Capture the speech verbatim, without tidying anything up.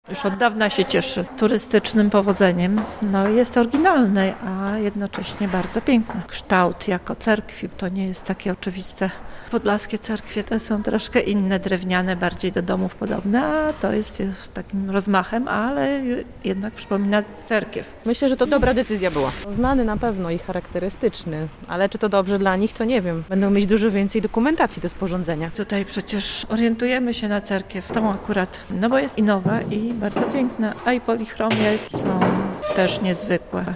Już od dawna się cieszy turystycznym powodzeniem. No jest oryginalny, a jednocześnie bardzo piękny. Kształt jako cerkwi to nie jest takie oczywiste. Podlaskie cerkwie te są troszkę inne, drewniane, bardziej do domów podobne, a to jest już takim rozmachem, ale jednak przypomina cerkiew. Myślę, że to dobra decyzja była. Znany na pewno i charakterystyczny, ale czy to dobrze dla nich, to nie wiem. Będą mieć dużo więcej dokumentacji do sporządzenia. Tutaj przecież orientujemy się na cerkiew, tą akurat, no bo jest i nowa i bardzo piękna, a i polichromie są też niezwykłe.